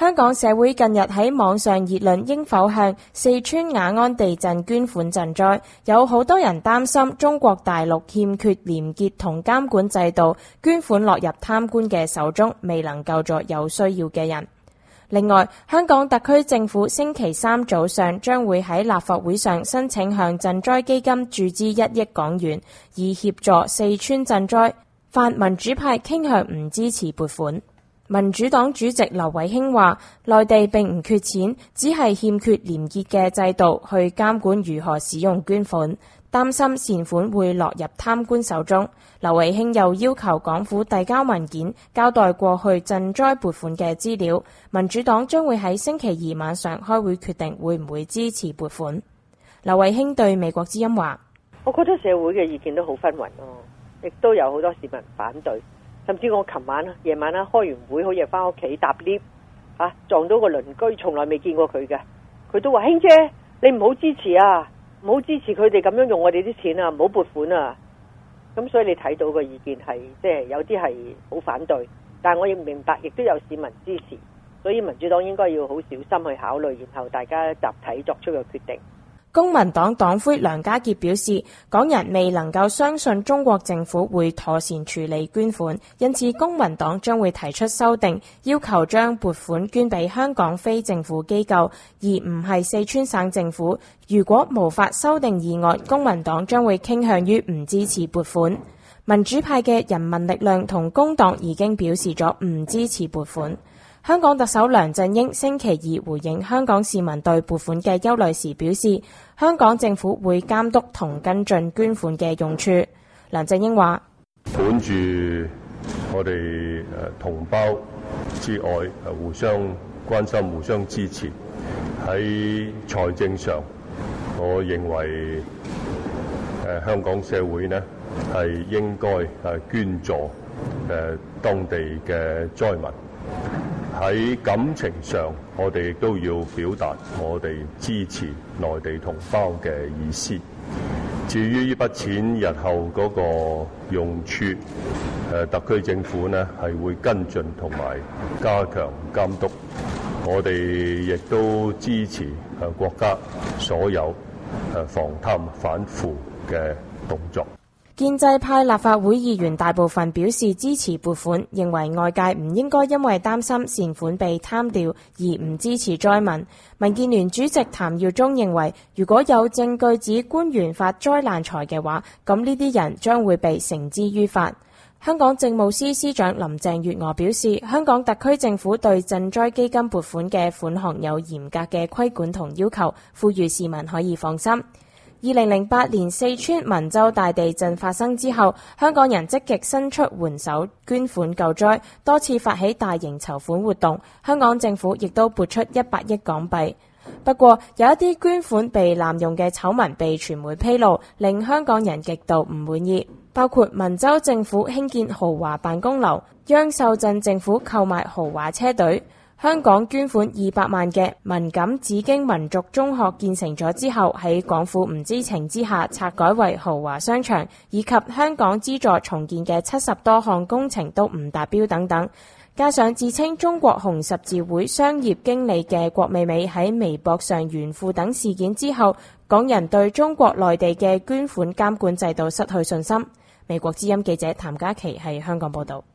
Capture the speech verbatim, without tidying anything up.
香港社會近日喺網上議論應否向四川雅安地震捐款賑災，有好多人擔心中國大陸欠缺廉潔同監管制度，捐款落入貪官嘅手中，未能救助有需要嘅人。另外，香港特區政府星期三早上將會喺立法會上申請向賑災基金注資一億港元，以協助四川賑災。泛民主派傾向唔支持撥款。民主黨主席劉慧卿話，內地並唔缺錢，只係欠缺廉潔嘅制度去監管如何使用捐款，擔心善款會落入貪官手中。劉慧卿又要求港府遞交文件，交代過去賑災撥款嘅資料。民主黨將會喺星期二晚上開會決定會唔會支持撥款。劉慧卿對美國之音話， 我覺得社會嘅意見都好紛紜咯，亦都有好多市民反對。甚至我琴晚夜晚啦開完會，好似翻屋企搭 lift 啊，撞到個鄰居，從來未見過佢嘅，佢都話：卿姐，你唔好支持啊，唔好支持佢哋咁樣用我哋啲錢啊，唔好撥款啊。咁所以你睇到個意見係即係有啲係好反對，但係我亦明白，亦都有市民支持，所以民主黨應該要好小心去考慮，然後大家集體作出個決定。 公民黨黨魁梁家傑表示，港人未能夠相信中國政府會妥善處理捐款，因此公民黨將會提出修訂，要求將撥款捐俾香港非政府機構，而唔係四川省政府。如果無法修訂議案，公民黨將會傾向於唔支持撥款。民主派嘅人民力量同工黨已經表示咗唔支持撥款。香港特首梁振英星期二回應香港市民對撥款嘅憂慮時表示，香港政府會監督同跟進捐款嘅用處。梁振英話： 本住我哋誒同胞之愛，誒互相關心、互相支持，喺財政上，我認為誒香港社會呢係應該誒捐助誒當地嘅災民。喺感情上，我哋亦都要表達我哋支持內地同胞嘅意思。至於呢筆錢日後嗰個用處，誒特區政府呢係會跟進同埋加強監督。我哋亦都支持誒國家所有誒防貪反腐嘅動作。 建制派立法會議員大部分表示支持撥款，認為外界唔應該因為擔心善款被貪掉而唔支持災民。民建聯主席譚耀宗認為，如果有證據指官員發災難財嘅話，咁呢啲人將會被繩之於法。香港政務司司長林鄭月娥表示，香港特區政府對賑災基金撥款嘅款項有嚴格嘅規管同要求，呼籲市民可以放心。二零零八年四川文洲大地震發生之後，香港人積極伸出援手捐款救災，多次發起大型籌款活動，香港政府亦都撥出一百億港幣。不過有一啲捐款被濫用嘅醜聞被傳媒披露，令香港人極度唔滿意，包括文洲政府興建豪華辦公樓，央秀鎮政府購買豪華車隊，香港捐款二百萬嘅文錦紫荊民族中學建成咗之後，喺港府唔知情之下拆改為豪華商場，以及香港資助重建嘅七十多項工程都唔達標等等。加上自稱中國紅十字會商業經理嘅郭美美喺微博上炫富等事件之後，港人對中國內地嘅捐款監管制度失去信心。美國之音記者譚嘉琪喺香港報道。